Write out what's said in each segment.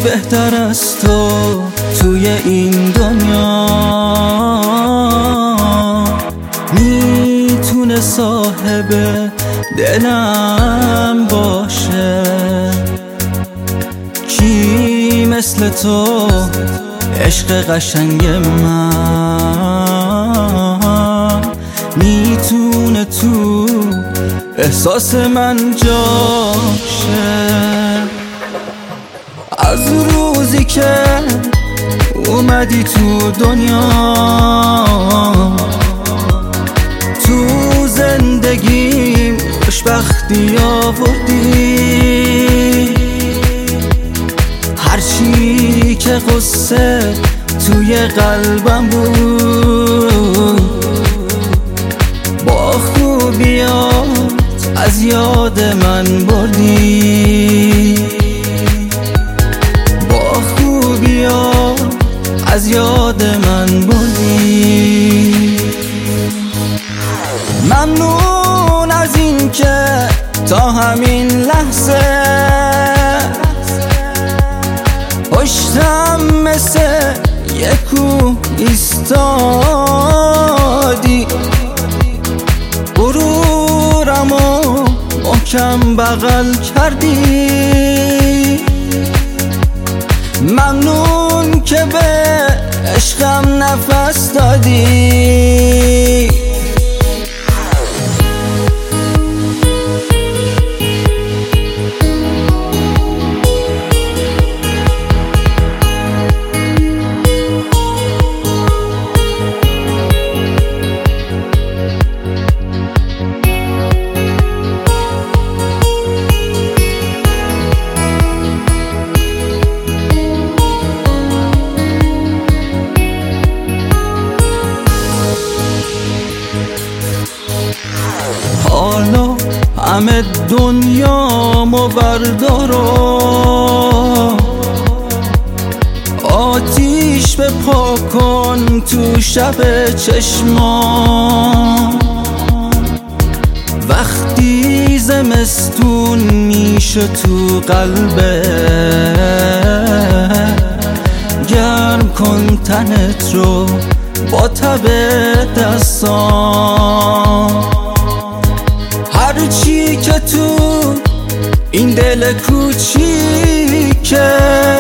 بهتر از تو توی این دنیا میتونه صاحب دلم باشه؟ کی مثل تو عشق قشنگ من میتونه تو احساس من جاشه؟ از روزی که اومدی تو دنیا تو زندگیم خوشبختی آوردی، هرچی که قصه توی قلبم بود با خوبیات از یاد من بردی، با خوبیات از یاد من بردی. ممنون از این که تا همین لحظه پشتم مثل یک کوه ایستادی، غرورمو محکم بغل کردی. ممنون که به عشقم نفس دادی. حالا همه دنیامو بردارو، آتیش بپا کن تو شب چشمام. وقتی زمستون میشه تو قلبه گرم کن تنت رو با تب دستام. هرچی که تو این دل کوچیکه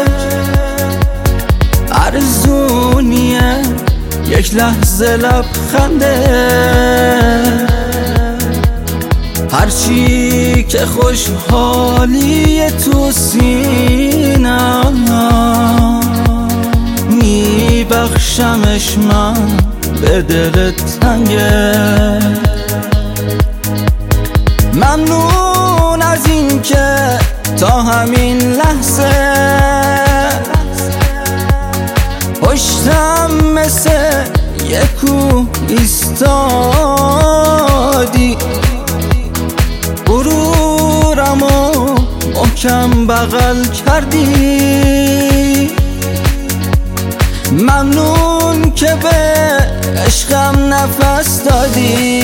ارزونیه یک لحظه لبخنده. هرچی که خوشحالی تو سینم میبخشمش من به دلت تنگه. ممنون از این که تا همین لحظه پشتم مثل یک کوه ایستادی، غرورمو محکم بغل کردی. ممنون که به عشقم نفس دادی.